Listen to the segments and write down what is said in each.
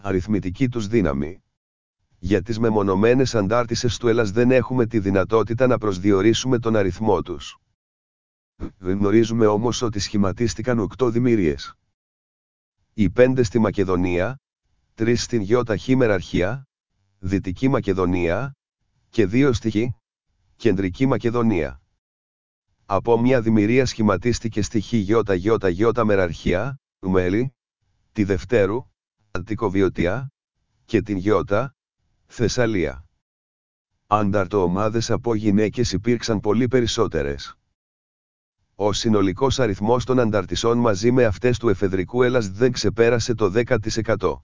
αριθμητική τους δύναμη. Για τις μεμονωμένες αντάρτισες του Ελλάς δεν έχουμε τη δυνατότητα να προσδιορίσουμε τον αριθμό τους. Γνωρίζουμε όμως ότι σχηματίστηκαν 8 δημιουργίες. Οι 5 στη Μακεδονία, 3 στην ΙΧ μεραρχία, Δυτική Μακεδονία, και 2 στη Χ, Κεντρική Μακεδονία. Από μια δημιουργία σχηματίστηκε στη ΧΙΙ μεραρχία, Μέλη, τη Δευτέρου, Αττικοβιωτία, και την Γιώτα, Θεσσαλία. Ανταρτοομάδες από γυναίκες υπήρξαν πολύ περισσότερες. Ο συνολικός αριθμός των ανταρτισών μαζί με αυτές του εφεδρικού Ελλάς δεν ξεπέρασε το 10%.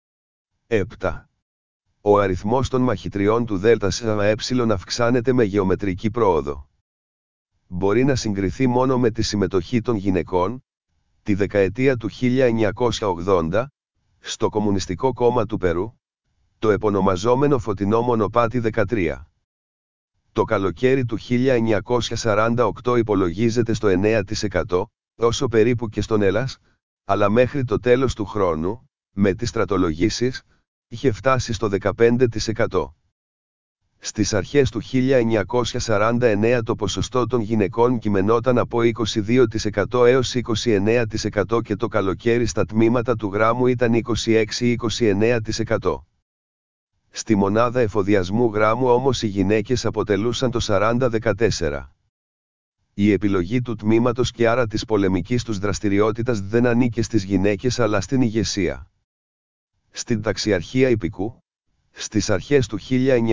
7. Ο αριθμός των μαχητριών του ΔΣΕ αυξάνεται με γεωμετρική πρόοδο. Μπορεί να συγκριθεί μόνο με τη συμμετοχή των γυναικών, τη δεκαετία του 1980, στο Κομμουνιστικό Κόμμα του Περού, το επωνομαζόμενο φωτεινό μονοπάτι 13. Το καλοκαίρι του 1948 υπολογίζεται στο 9%, όσο περίπου και στον Ελλάς, αλλά μέχρι το τέλος του χρόνου, με τις στρατολογήσεις, είχε φτάσει στο 15%. Στις αρχές του 1949 το ποσοστό των γυναικών κειμενόταν από 22% έως 29% και το καλοκαίρι στα τμήματα του γράμμου ήταν 26-29%. Στη μονάδα εφοδιασμού γράμμου όμως οι γυναίκες αποτελούσαν το 40-14. Η επιλογή του τμήματος και άρα της πολεμικής τους δραστηριότητας δεν ανήκε στις γυναίκες αλλά στην ηγεσία. Στην ταξιαρχία Ιππικού, στις αρχές του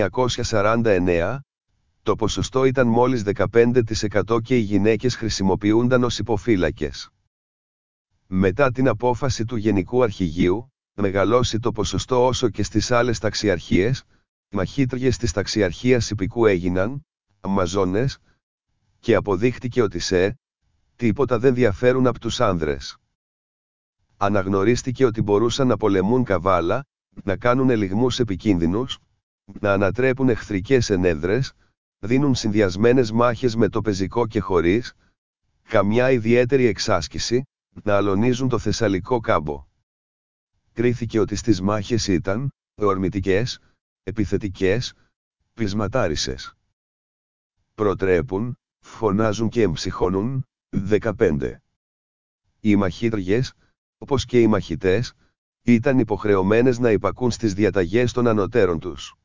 1949, το ποσοστό ήταν μόλις 15% και οι γυναίκες χρησιμοποιούνταν ως υποφύλακες. Μετά την απόφαση του Γενικού Αρχηγείου, μεγαλώσει το ποσοστό όσο και στις άλλες ταξιαρχίες, οι μαχήτριες της ταξιαρχίας Ιππικού έγιναν Αμαζόνες και αποδείχτηκε ότι τίποτα δεν διαφέρουν από τους άνδρες. Αναγνωρίστηκε ότι μπορούσαν να πολεμούν καβάλα, να κάνουν ελιγμούς επικίνδυνους, να ανατρέπουν εχθρικές ενέδρες, δίνουν συνδυασμένες μάχες με το πεζικό και χωρίς καμιά ιδιαίτερη εξάσκηση, να αλωνίζουν το Θεσσαλικό κάμπο. Κρίθηκε ότι στις μάχες ήταν ορμητικές, επιθετικές, πεισματάρισες. Προτρέπουν, φωνάζουν και εμψυχώνουν. 15. Οι μαχήτριες, όπως και οι μαχητές, ήταν υποχρεωμένες να υπακούν στις διαταγές των ανωτέρων τους.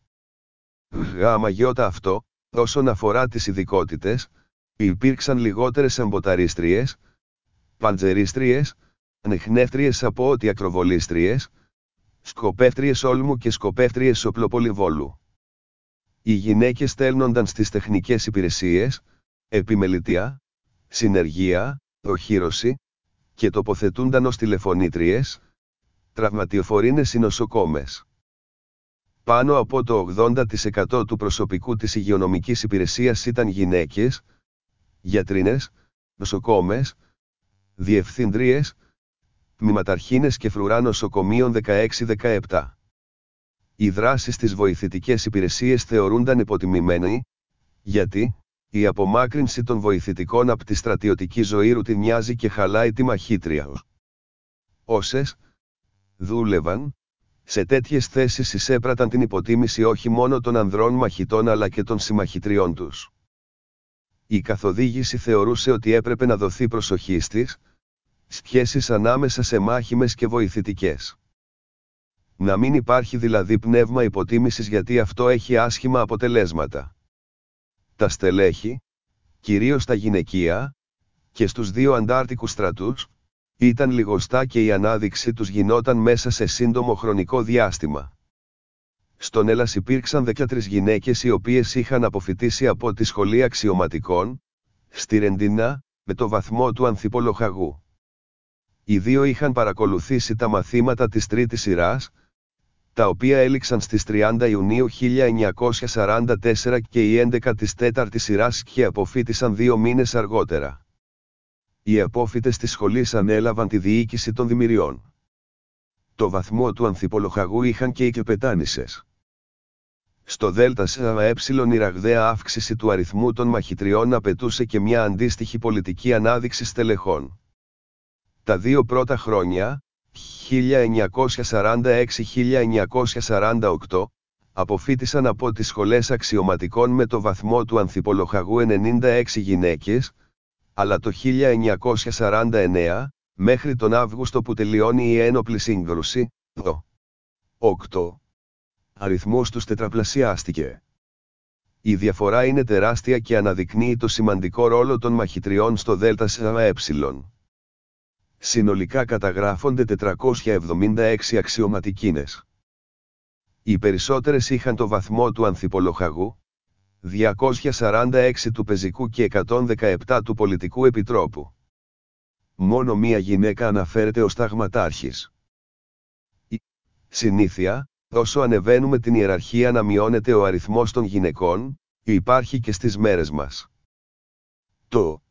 Γ.Ι. αυτό, όσον αφορά τις ειδικότητες, υπήρξαν λιγότερες εμποταρίστριες, παντζερίστριες, ανιχνεύτριες από ότι ακροβολίστριες, σκοπεύτριες όλμου και σκοπεύτριες οπλοπολιβόλου. Οι γυναίκες στέλνονταν στις τεχνικές υπηρεσίες, επιμελητεία, συνεργεία, οχύρωση, και τοποθετούνταν ως τηλεφωνήτριες, τραυματιοφορίνες ή νοσοκόμες. Πάνω από το 80% του προσωπικού της υγειονομικής υπηρεσίας ήταν γυναίκες, γιατρίνες, νοσοκόμες, διευθύντριες, τμήματαρχίνες και φρουρά νοσοκομείων 16-17. Οι δράσεις στις βοηθητικές υπηρεσίες θεωρούνταν υποτιμημένοι, γιατί η απομάκρυνση των βοηθητικών από τη στρατιωτική ζωή ρουτινιάζει και χαλάει τη μαχήτρια. Όσες δούλευαν σε τέτοιες θέσεις εισέπραταν την υποτίμηση όχι μόνο των ανδρών μαχητών αλλά και των συμμαχητριών τους. Η καθοδήγηση θεωρούσε ότι έπρεπε να δοθεί προσοχή στις σχέσεις ανάμεσα σε μάχημες και βοηθητικές. Να μην υπάρχει δηλαδή πνεύμα υποτίμησης γιατί αυτό έχει άσχημα αποτελέσματα. Τα στελέχη, κυρίως τα γυναικεία, και στους δύο αντάρτικους στρατούς, ήταν λιγοστά και η ανάδειξή τους γινόταν μέσα σε σύντομο χρονικό διάστημα. Στον Ελλάς υπήρξαν 13 γυναίκες οι οποίες είχαν αποφοιτήσει από τη σχολή αξιωματικών, στη Ρεντίνα, με το βαθμό του ανθιπολογαγού. Οι δύο είχαν παρακολουθήσει τα μαθήματα της τρίτης σειράς, τα οποία έληξαν στις 30 Ιουνίου 1944 και οι 11 της τέταρτης σειράς και αποφοίτησαν 2 μήνες αργότερα. Οι απόφοιτες της σχολής ανέλαβαν τη διοίκηση των δημιουργιών. Το βαθμό του ανθιπολογαγού είχαν και οι κεπετάνισσες. Στο ΔΣΕ η ραγδαία αύξηση του αριθμού των μαχητριών απαιτούσε και μια αντίστοιχη πολιτική ανάδειξη στελεχών. Τα 2 πρώτα χρόνια, 1946-1948, αποφοίτησαν από τις σχολές αξιωματικών με το βαθμό του ανθιπολοχαγού 96 γυναίκες, αλλά το 1949, μέχρι τον Αύγουστο που τελειώνει η ένοπλη σύγκρουση, το 8. Αριθμός τους τετραπλασιάστηκε. Η διαφορά είναι τεράστια και αναδεικνύει το σημαντικό ρόλο των μαχητριών στο ΔΣΕ. Συνολικά καταγράφονται 476 αξιωματικίνες. Οι περισσότερες είχαν το βαθμό του ανθιπολοχαγού, 246 του πεζικού και 117 του πολιτικού επιτρόπου. Μόνο μία γυναίκα αναφέρεται ως ταγματάρχης. Η συνήθεια, όσο ανεβαίνουμε την ιεραρχία να μειώνεται ο αριθμός των γυναικών, υπάρχει και στις μέρες μας. Το